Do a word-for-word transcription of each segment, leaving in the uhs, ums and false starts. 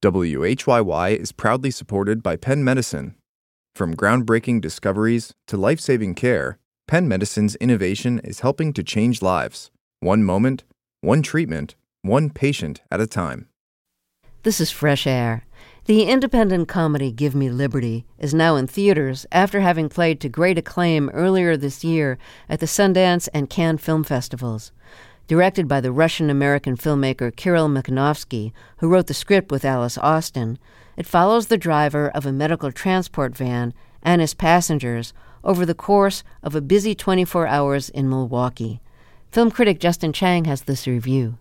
W H Y Y is proudly supported by Penn Medicine. From groundbreaking discoveries to life-saving care, Penn Medicine's innovation is helping to change lives, one moment, one treatment, one patient at a time. This is Fresh Air. The independent comedy Give Me Liberty is now in theaters after having played to great acclaim earlier this year at the Sundance and Cannes Film Festivals. Directed by the Russian-American filmmaker Kirill Mikhanovsky, who wrote the script with Alice Austin, it follows the driver of a medical transport van and his passengers over the course of a busy twenty-four hours in Milwaukee. Film critic Justin Chang has this review.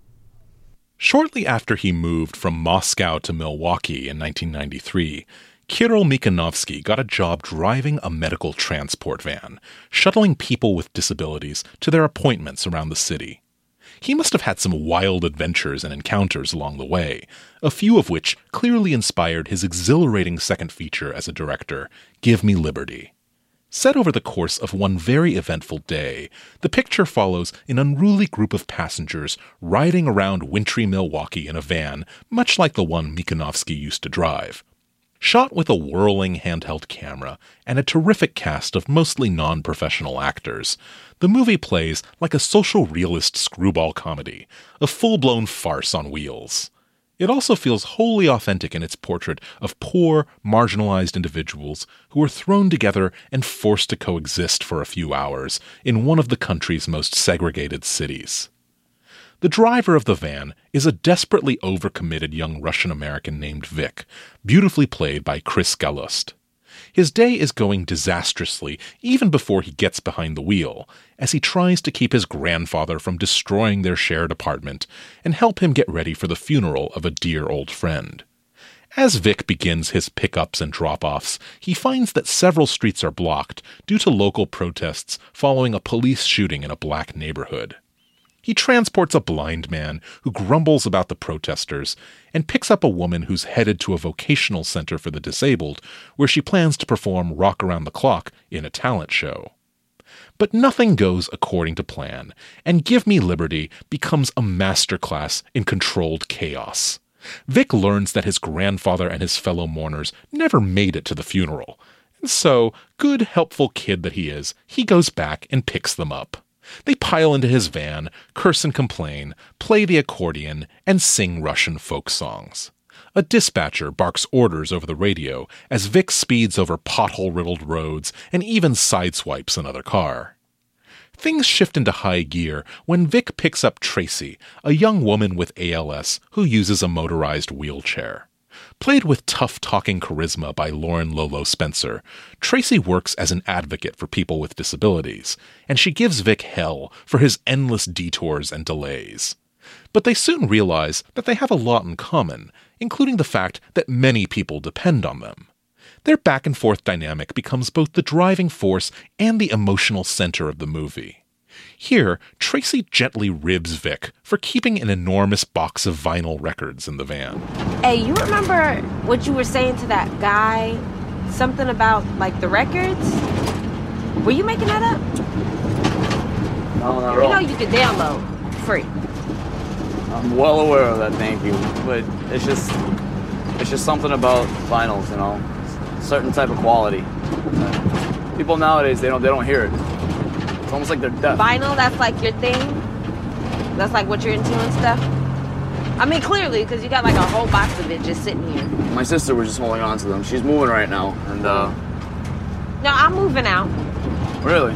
Shortly after he moved from Moscow to Milwaukee in nineteen ninety-three, Kirill Mikhanovsky got a job driving a medical transport van, shuttling people with disabilities to their appointments around the city. He must have had some wild adventures and encounters along the way, a few of which clearly inspired his exhilarating second feature as a director, Give Me Liberty. Set over the course of one very eventful day, the picture follows an unruly group of passengers riding around wintry Milwaukee in a van, much like the one Mikhanovsky used to drive. Shot with a whirling handheld camera and a terrific cast of mostly non-professional actors, the movie plays like a social realist screwball comedy, a full-blown farce on wheels. It also feels wholly authentic in its portrait of poor, marginalized individuals who are thrown together and forced to coexist for a few hours in one of the country's most segregated cities. The driver of the van is a desperately overcommitted young Russian-American named Vic, beautifully played by Chris Gallust. His day is going disastrously even before he gets behind the wheel, as he tries to keep his grandfather from destroying their shared apartment and help him get ready for the funeral of a dear old friend. As Vic begins his pickups and drop-offs, he finds that several streets are blocked due to local protests following a police shooting in a black neighborhood. He transports a blind man who grumbles about the protesters and picks up a woman who's headed to a vocational center for the disabled where she plans to perform Rock Around the Clock in a talent show. But nothing goes according to plan, and Give Me Liberty becomes a masterclass in controlled chaos. Vic learns that his grandfather and his fellow mourners never made it to the funeral, and so, good, helpful kid that he is, he goes back and picks them up. They pile into his van, curse and complain, play the accordion, and sing Russian folk songs. A dispatcher barks orders over the radio as Vic speeds over pothole-riddled roads and even sideswipes another car. Things shift into high gear when Vic picks up Tracy, a young woman with A L S who uses a motorized wheelchair. Played with tough-talking charisma by Lauren Lolo Spencer, Tracy works as an advocate for people with disabilities, and she gives Vic hell for his endless detours and delays. But they soon realize that they have a lot in common, including the fact that many people depend on them. Their back-and-forth dynamic becomes both the driving force and the emotional center of the movie. Here, Tracy gently ribs Vic for keeping an enormous box of vinyl records in the van. Hey, you remember what you were saying to that guy? Something about, like, the records? Were you making that up? No, not at all. all. You know you could download free. I'm well aware of that, thank you. But it's just, it's just something about vinyls, you know, certain type of quality. People nowadays, they don't, they don't hear it. It's almost like they're deaf. Vinyl, that's like your thing? That's like what you're into and stuff? I mean, clearly, because you got like a whole box of it just sitting here. My sister was just holding on to them. She's moving right now, and uh... No, I'm moving out. Really?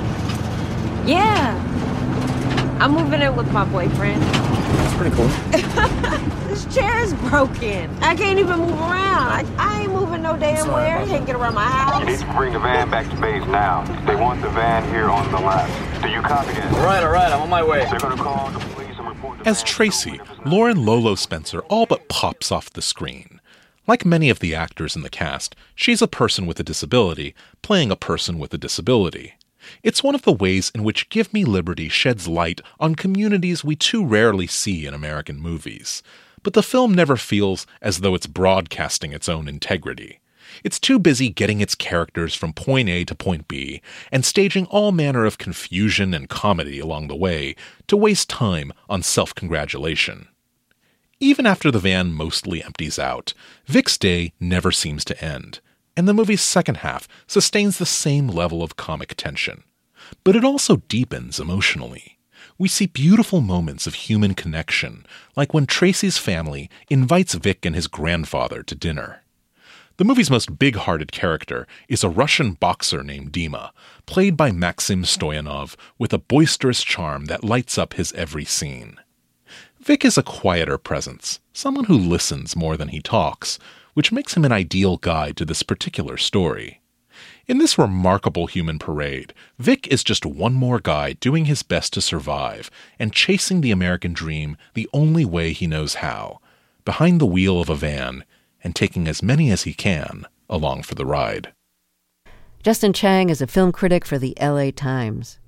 Yeah. I'm moving in with my boyfriend. That's pretty cool. This chair is broken. I can't even move around. I, I ain't moving no damn where. I can't get around my house. You need to bring the van back to base now. They want the van here on the left. Do you copy that? All right, all right, I'm on my way. They're going to call the police and report the As van. Tracy, Lauren Lolo Spencer all but pops off the screen. Like many of the actors in the cast, she's a person with a disability, playing a person with a disability. It's one of the ways in which Give Me Liberty sheds light on communities we too rarely see in American movies. But the film never feels as though it's broadcasting its own integrity. It's too busy getting its characters from point A to point B and staging all manner of confusion and comedy along the way to waste time on self-congratulation. Even after the van mostly empties out, Vic's day never seems to end, and the movie's second half sustains the same level of comic tension. But it also deepens emotionally. We see beautiful moments of human connection, like when Tracy's family invites Vic and his grandfather to dinner. The movie's most big-hearted character is a Russian boxer named Dima, played by Maxim Stoyanov with a boisterous charm that lights up his every scene. Vic is a quieter presence, someone who listens more than he talks, which makes him an ideal guide to this particular story. In this remarkable human parade, Vic is just one more guy doing his best to survive and chasing the American dream the only way he knows how, behind the wheel of a van, and taking as many as he can along for the ride. Justin Chang is a film critic for the L A Times.